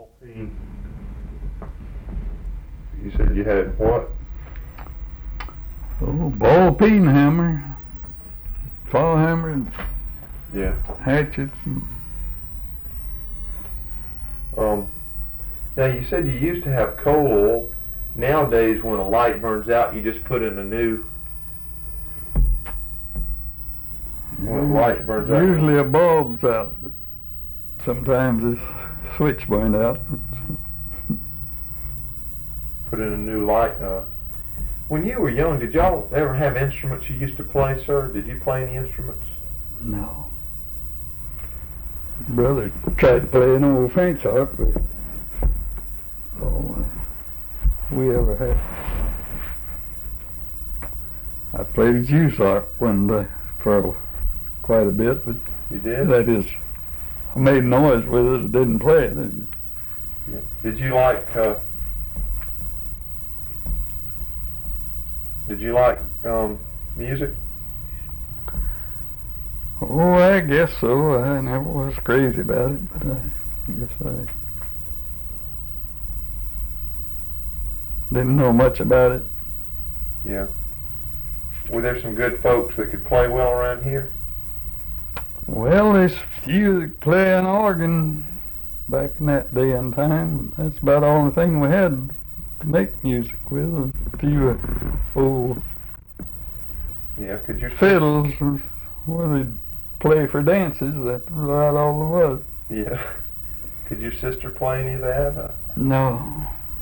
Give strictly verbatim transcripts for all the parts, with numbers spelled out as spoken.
peen. You said you had what? Oh, ball peen hammer, fall hammer, and Yeah. hatchets. And Um, now you said you used to have coal oil. Nowadays, when a light burns out, you just put in a new. When a light burns out. Usually a bulb's out, but sometimes this switch burned out. Put in a new light. Uh, when you were young, did y'all ever have instruments you used to play, sir? Did you play any instruments? No. Brother tried to play an old French harp, but oh, we ever had. I played a Jews harp one day for quite a bit, but You did? that is, I made noise with it, I didn't play it. Yeah. Did you like, uh, did you like, um, music? Oh, I guess so. I never was crazy about it, but I guess I didn't know much about it. Yeah. Were there some good folks that could play well around here? Well, there's a few that play an organ back in that day and time. That's about the only thing we had to make music with. A few old Yeah, could you fiddles, where they'd play for dances. That's about all there was. Yeah. Could your sister play any of that? Uh, No.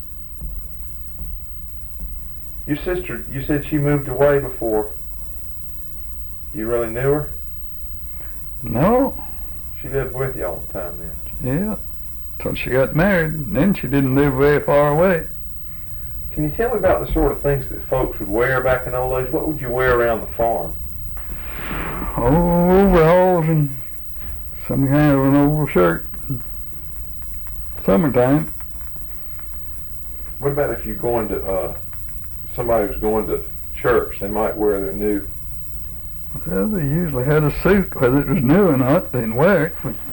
your sister, you said she moved away before. You really knew her? No. She lived with you all the time then? Yeah. Till she got married. And then she didn't live very far away. Can you tell me about the sort of things that folks would wear back in the old days? What would you wear around the farm? Oh, overalls and some kind of an overshirt. Summertime. What about if you're going to, uh, somebody was going to church, they might wear their new, Well, they usually had a suit, whether it was new or not, they'd wear it. But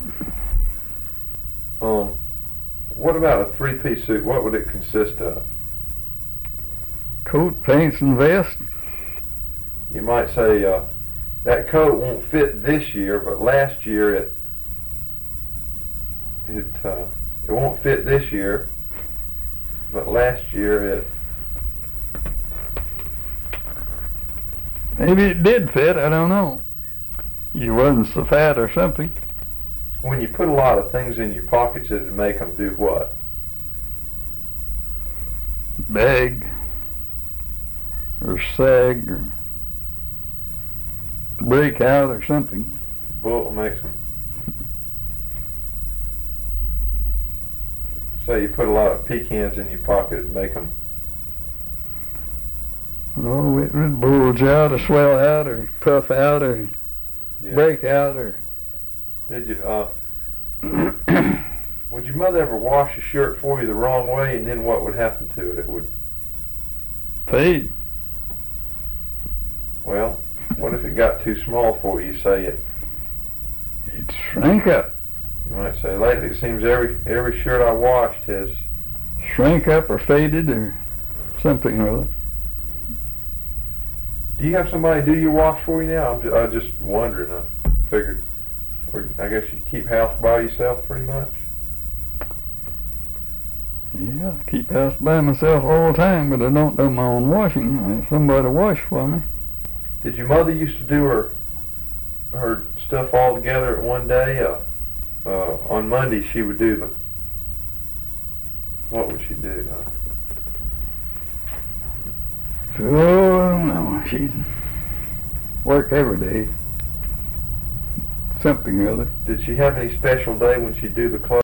um, what about a three-piece suit? What would it consist of? coat, pants, and vest. You might say, uh, that coat won't fit this year, but last year it, it, uh, it won't fit this year, but last year it, Maybe it did fit, I don't know. You wasn't so fat or something. when you put a lot of things in your pockets, it'd make them do what? Bag or sag or break out or something. Bullet makes them. Say you put a lot of pecans in your pocket, it'd make them. Oh, it would bulge out or swell out or puff out or Yeah. break out or Did you, uh, would your mother ever wash a shirt for you the wrong way, and then what would happen to it? It would, fade. well, what if it got too small for you? Say it, It shrank up. you might say, lately it seems every, every shirt I washed has, Shrank up or faded or something or other. do you have somebody do your wash for you now? I'm just, I just wondering, I figured, or I guess you keep house by yourself pretty much? Yeah, I keep house by myself all the time, but I don't do my own washing. I have somebody to wash for me. Did your mother used to do her, her stuff all together at one day? Uh, uh, on Monday she would do the, what would she do? Uh, Oh, no, she'd work every day. Something or other. Did she have any special day when she'd do the clothes?